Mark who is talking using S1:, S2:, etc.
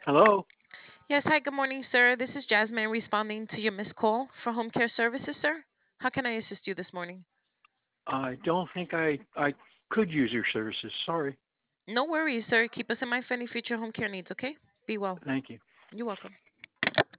S1: Hello.
S2: Yes, hi, good morning, sir. This is Jasmine responding to your missed call for home care services, sir. How can I assist you this morning?
S1: I don't think I could use your services. Sorry.
S2: No worries, sir. Keep us in mind for any future home care needs, okay? Be well.
S1: Thank you.
S2: You're welcome.